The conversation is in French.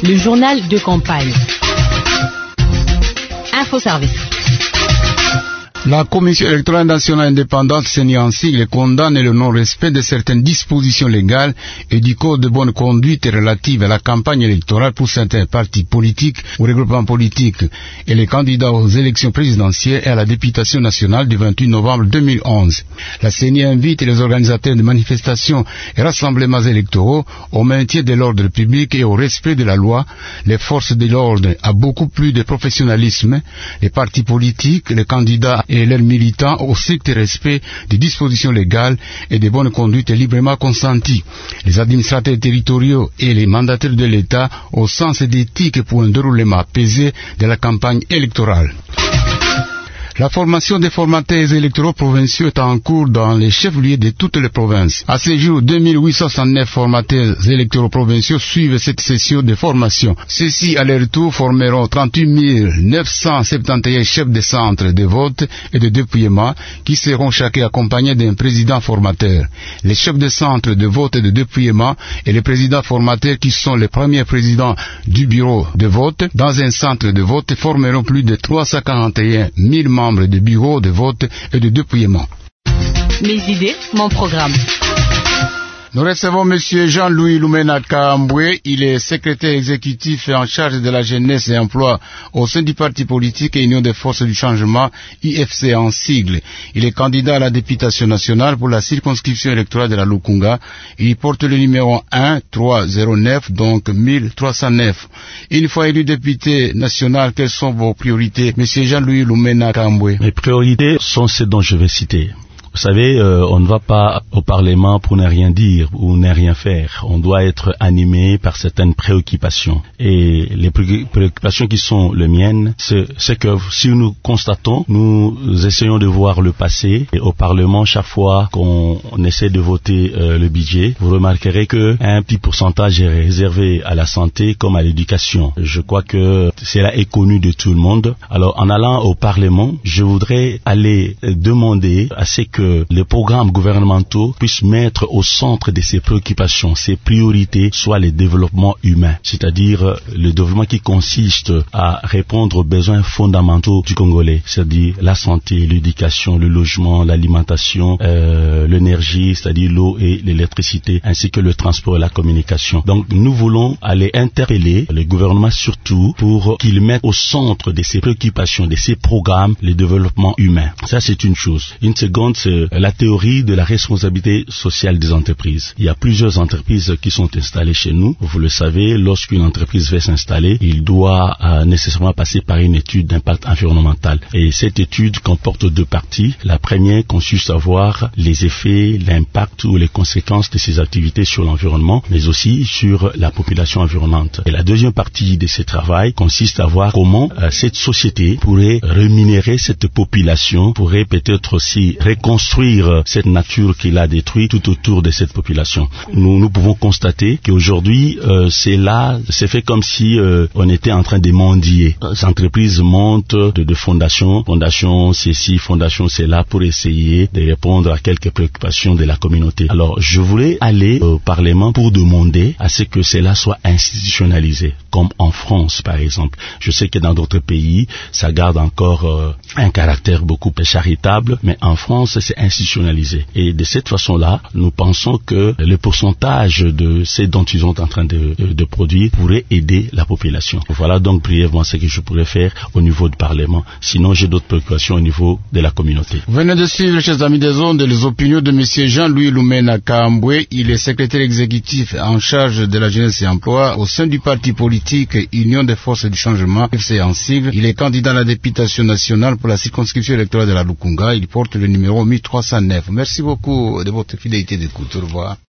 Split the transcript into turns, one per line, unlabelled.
le journal de campagne. Infoservice.
La Commission électorale nationale indépendante, CENI en sigle, condamne le non-respect de certaines dispositions légales et du code de bonne conduite relative à la campagne électorale pour certains partis politiques ou regroupements politiques et les candidats aux élections présidentielles et à la députation nationale du 28 novembre 2011. La CENI invite les organisateurs de manifestations et rassemblements électoraux au maintien de l'ordre public et au respect de la loi, les forces de l'ordre à beaucoup plus de professionnalisme, les partis politiques, les candidats et leurs militants au strict respect des dispositions légales et des bonnes conduites librement consenties. Les administrateurs territoriaux et les mandataires de l'État au sens d'éthique pour un déroulement apaisé de la campagne électorale. La formation des formateurs électoraux provinciaux est en cours dans les chefs-lieux de toutes les provinces. À ce jour, 2869 formateurs électoraux provinciaux suivent cette session de formation. Ceux-ci, à leur tour, formeront 38 971 chefs de centres de vote et de dépouillement qui seront chacun accompagnés d'un président formateur. Les chefs de centres de vote et de dépouillement et les présidents formateurs qui sont les premiers présidents du bureau de vote dans un centre de vote formeront plus de 341 000 membres de bureaux de vote et de dépouillement.
Mes idées, mon programme.
Nous recevons M. Jean-Louis Lumena Kambwe. Il est secrétaire exécutif en charge de la jeunesse et emploi au sein du parti politique et Union des forces du changement, IFC en sigle. Il est candidat à la députation nationale pour la circonscription électorale de la Lukunga. Il porte le numéro 1309, donc 1309. Une fois élu député national, quelles sont vos priorités, M. Jean-Louis Lumena Kambwe?
Mes priorités sont celles dont je vais citer. Vous savez, on ne va pas au Parlement pour ne rien dire ou ne rien faire. On doit être animé par certaines préoccupations. Et les préoccupations qui sont les miennes, c'est que si nous constatons, nous essayons de voir le passé. Et au Parlement, chaque fois qu'on essaie de voter le budget, vous remarquerez qu'un petit pourcentage est réservé à la santé comme à l'éducation. Je crois que cela est connu de tout le monde. Alors, en allant au Parlement, je voudrais aller demander à ce que les programmes gouvernementaux puissent mettre au centre de ces préoccupations, ces priorités, soit les développements humains, c'est-à-dire le développement qui consiste à répondre aux besoins fondamentaux du Congolais, c'est-à-dire la santé, l'éducation, le logement, l'alimentation, l'énergie, c'est-à-dire l'eau et l'électricité, ainsi que le transport et la communication. Donc nous voulons aller interpeller le gouvernement surtout pour qu'il mette au centre de ces préoccupations, de ces programmes, le développement humain. Ça, c'est une chose. Une seconde, c'est la théorie de la responsabilité sociale des entreprises. Il y a plusieurs entreprises qui sont installées chez nous. Vous le savez, lorsqu'une entreprise va s'installer, il doit nécessairement passer par une étude d'impact environnemental. Et cette étude comporte deux parties. La première consiste à voir les effets, l'impact ou les conséquences de ces activités sur l'environnement, mais aussi sur la population environnante. Et la deuxième partie de ce travail consiste à voir comment cette société pourrait rémunérer cette population, pourrait peut-être aussi reconstruire cette nature qu'il a détruite tout autour de cette population. Nous pouvons constater qu'aujourd'hui, c'est fait comme si on était en train de mendier. Les entreprises montent de fondation ceci, fondation cela, pour essayer de répondre à quelques préoccupations de la communauté. Alors, je voulais aller au Parlement pour demander à ce que cela soit institutionnalisé, comme en France, par exemple. Je sais que dans d'autres pays, ça garde encore un caractère beaucoup plus charitable, mais en France, c'est institutionnalisé. Et de cette façon-là, nous pensons que le pourcentage de ces dont ils sont en train de produire pourrait aider la population. Voilà donc brièvement ce que je pourrais faire au niveau du Parlement. Sinon, j'ai d'autres préoccupations au niveau de la communauté.
Vous venez de suivre, chers amis des ondes, les opinions de M. Jean-Louis Lumena Kambwe. Il est secrétaire exécutif en charge de la jeunesse et emploi au sein du parti politique Union des forces du changement, IFC en sigle. Il est candidat à la députation nationale pour la circonscription électorale de la Lukunga. Il porte le numéro 1309. Merci beaucoup de votre fidélité d'écoute. Au revoir.